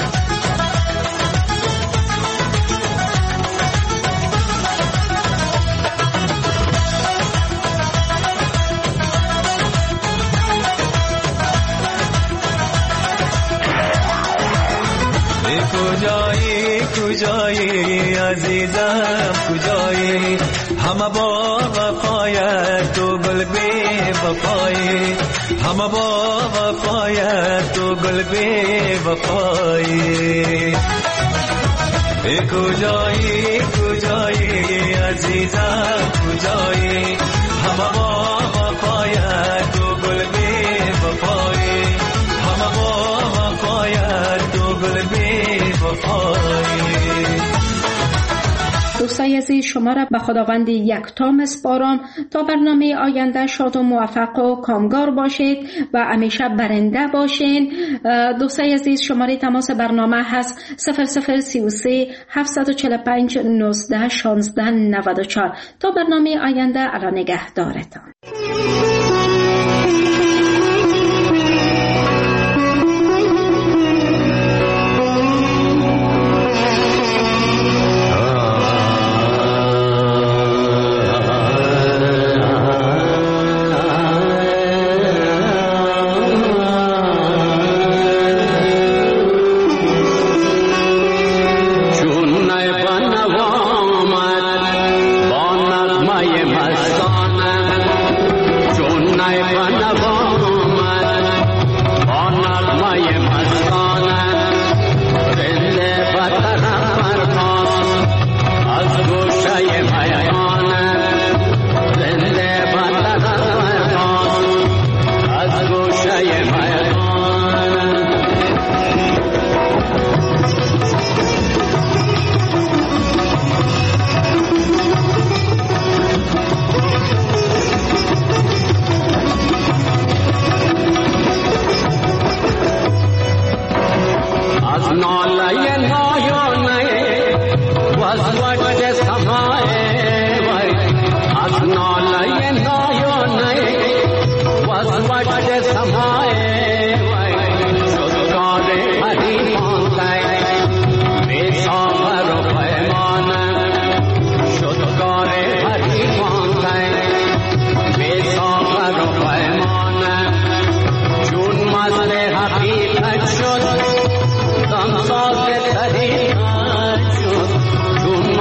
کجایی کجایی عزیزم کجایی، همه با وفایت تو گل بی وفایی، همه با وفایت تو گل بی وفایی. کجایی کجایی عزیزم کجایی، همه با وفایت تو گل بی وفایی، همه با وفایت تو گل بی وفایی. دوستای عزیز، شما را به خداوند یکتا میسپارم تا برنامه آینده شاد و موفق و کامگار باشید و همیشه برنده باشین. دوستای عزیز، شماره تماس برنامه هست 0033 745 19 16 94. تا برنامه آینده، الله نگهدارتان.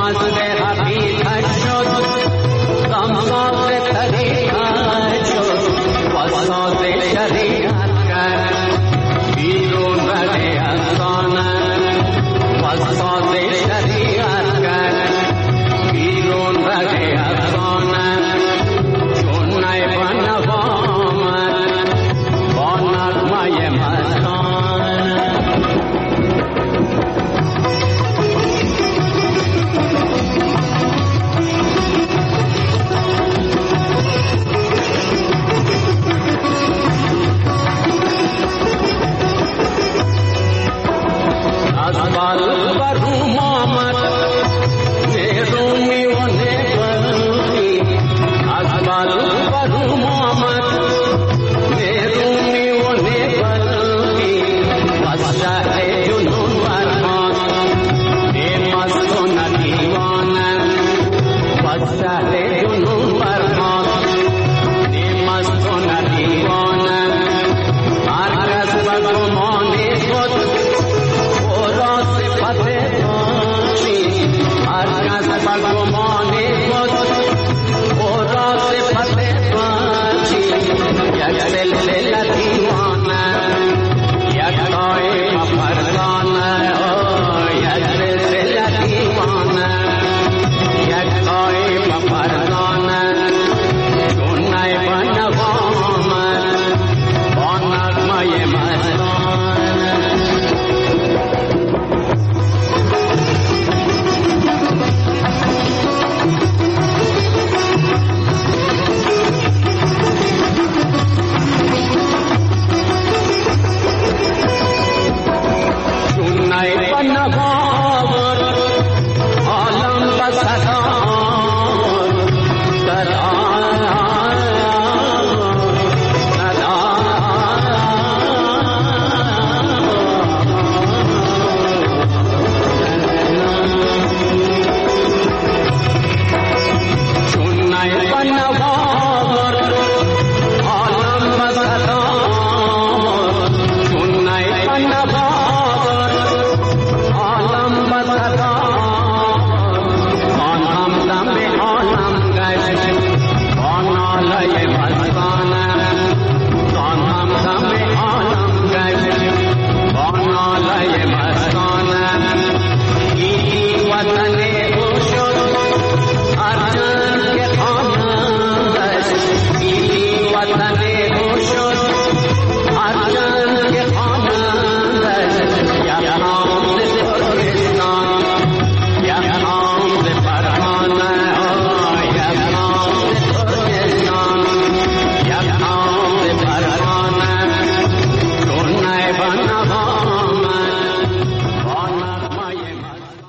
مست حقیقت شد غمزاد طریقت شد وساط شریعت کرد بیرون رده افسانه وساط شریعت کرد بیرون رده افسانه چون نی بنوامد با نغمه مستانه از بال بر روما